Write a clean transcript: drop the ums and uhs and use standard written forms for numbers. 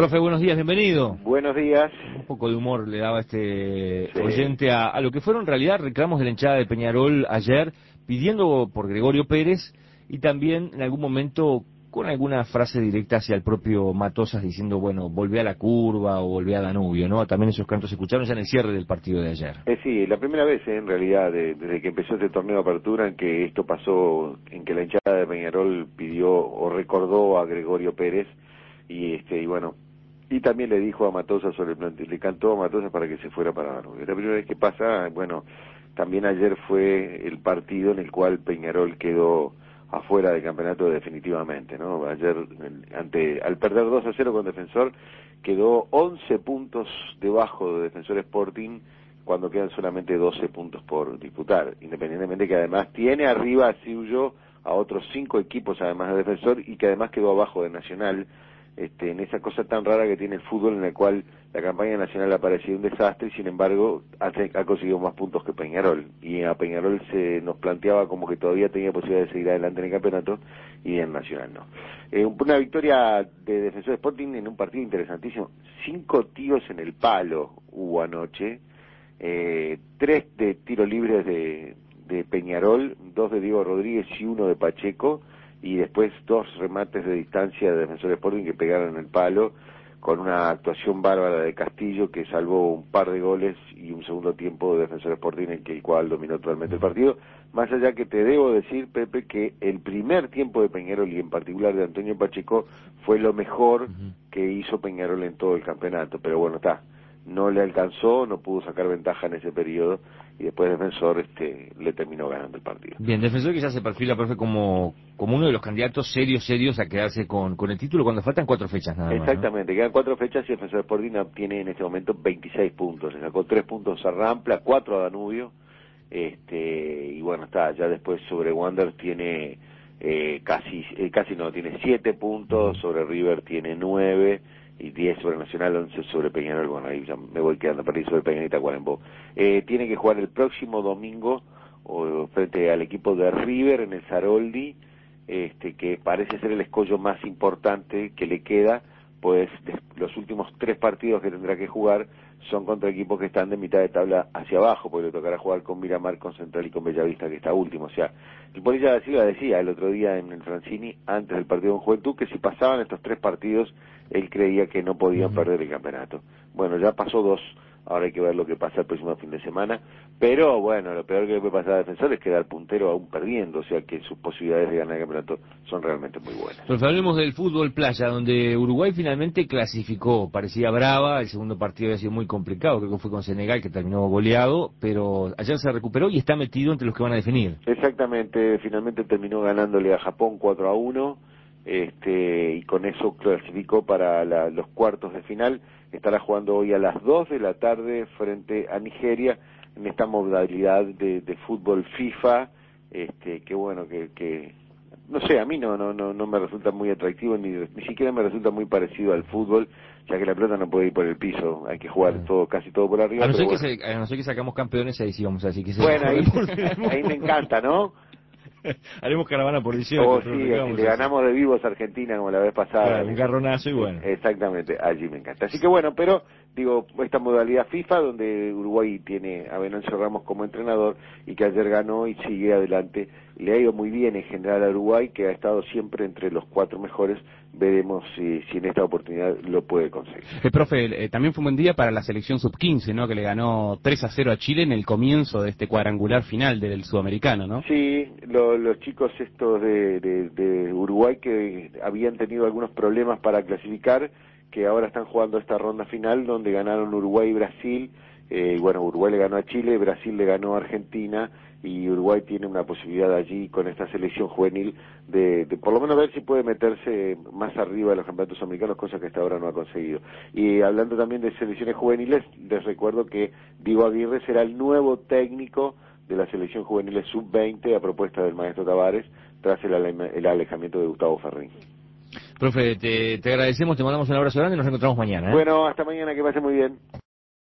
Profe, buenos días, bienvenido. Buenos días. Un poco de humor le daba este Sí. oyente a lo que fueron en realidad reclamos de la hinchada de Peñarol ayer, pidiendo por Gregorio Pérez y también en algún momento con alguna frase directa hacia el propio Matosas diciendo, bueno, volvé a la curva o volvé a Danubio, ¿no? También esos cantos se escucharon ya en el cierre del partido de ayer. Sí, la primera vez en realidad desde que empezó este torneo de apertura en que esto pasó, en que la hinchada de Peñarol pidió o recordó a Gregorio Pérez y bueno, y también le dijo a Matosas sobre el plantel, le cantó a Matosas para que se fuera para Danubio. La primera vez que pasa, bueno, también ayer fue el partido en el cual Peñarol quedó afuera del campeonato definitivamente, ¿no? Ayer, al perder 2-0 con Defensor, quedó 11 puntos debajo de Defensor Sporting cuando quedan solamente 12 puntos por disputar, independientemente que además tiene arriba a Ciullo a otros 5 equipos además de Defensor y que además quedó abajo de Nacional, en esa cosa tan rara que tiene el fútbol en la cual la campaña nacional ha parecido un desastre y sin embargo ha conseguido más puntos que Peñarol, y a Peñarol se nos planteaba como que todavía tenía posibilidad de seguir adelante en el campeonato y en Nacional no. Una victoria de Defensor Sporting en un partido interesantísimo, 5 tiros en el palo hubo anoche, 3 de tiro libres de Peñarol, 2 de Diego Rodríguez y 1 de Pacheco, y después 2 remates de distancia de Defensor Sporting que pegaron en el palo, con una actuación bárbara de Castillo que salvó un par de goles y un segundo tiempo de Defensor Sporting en el cual dominó totalmente el partido. Más allá que te debo decir, Pepe, que el primer tiempo de Peñarol y en particular de Antonio Pacheco fue lo mejor que hizo Peñarol en todo el campeonato, pero bueno, no le alcanzó, no pudo sacar ventaja en ese periodo y después Defensor le terminó ganando el partido. Bien, Defensor quizás se perfila, profe, como uno de los candidatos serios a quedarse con el título cuando faltan 4 fechas nada más, ¿no? Exactamente, quedan 4 fechas y Defensor Sporting tiene en este momento 26 puntos, le sacó 3 puntos a Rampla, 4 a Danubio, y bueno, ya después sobre Wander tiene casi no, tiene 7 puntos, sobre River tiene 9, y 10 sobre Nacional, 11 sobre Peñarol. Bueno, ahí ya me voy quedando perdido sobre Peñarol y Tacuarembó. Tiene que jugar el próximo domingo frente al equipo de River en el Saroldi, que parece ser el escollo más importante que le queda, pues los últimos 3 partidos que tendrá que jugar son contra equipos que están de mitad de tabla hacia abajo, porque le tocará jugar con Miramar, con Central y con Bellavista, que está último. O sea, el Polilla da Silva decía el otro día en el Francini, antes del partido con Juventud, que si pasaban estos 3 partidos, él creía que no podían perder el campeonato. Bueno, ya pasó 2, ahora hay que ver lo que pasa el próximo fin de semana, pero bueno, lo peor que le puede pasar a Defensor es quedar puntero aún perdiendo, o sea que sus posibilidades de ganar el campeonato son realmente muy buenas. Pero hablemos del fútbol playa, donde Uruguay finalmente clasificó, parecía brava, el segundo partido había sido muy complicado, creo que fue con Senegal que terminó goleado, pero ayer se recuperó y está metido entre los que van a definir. Exactamente, finalmente terminó ganándole a Japón 4-1, y con eso clasificó para los cuartos de final. Estará jugando hoy a las 2 de la tarde frente a Nigeria en esta modalidad de fútbol FIFA, que bueno, que no sé, a mí no me resulta muy atractivo, ni siquiera me resulta muy parecido al fútbol, ya que la pelota no puede ir por el piso, hay que jugar casi todo por arriba. A no ser pero que, a no ser que sacamos campeones, ahí sí vamos a decir que se bueno, ahí me encanta, ¿no? Haremos caravana por 18. Oh, sí, si le ganamos de vivos a Argentina como la vez pasada. Claro, un garronazo y bueno. Exactamente, allí me encanta. Así que bueno, pero digo, esta modalidad FIFA donde Uruguay tiene a Venancio Ramos como entrenador y que ayer ganó y sigue adelante, le ha ido muy bien en general a Uruguay, que ha estado siempre entre los 4 mejores. Veremos si en esta oportunidad lo puede conseguir. Profe, también fue un buen día para la selección sub-15, ¿no? Que le ganó 3-0 a Chile en el comienzo de este cuadrangular final del Sudamericano, ¿no? Sí, los chicos estos de Uruguay que habían tenido algunos problemas para clasificar, que ahora están jugando esta ronda final donde ganaron Uruguay y Brasil. Bueno, Uruguay le ganó a Chile, Brasil le ganó a Argentina, y Uruguay tiene una posibilidad allí con esta selección juvenil de por lo menos ver si puede meterse más arriba de los campeonatos americanos, cosa que hasta ahora no ha conseguido. Y hablando también de selecciones juveniles, les recuerdo que Diego Aguirre será el nuevo técnico de la selección juvenil sub-20 a propuesta del maestro Tavares, tras el alejamiento de Gustavo Ferrín. Profe, te agradecemos, te mandamos un abrazo grande y nos encontramos mañana, ¿eh? Bueno, hasta mañana, que pase muy bien.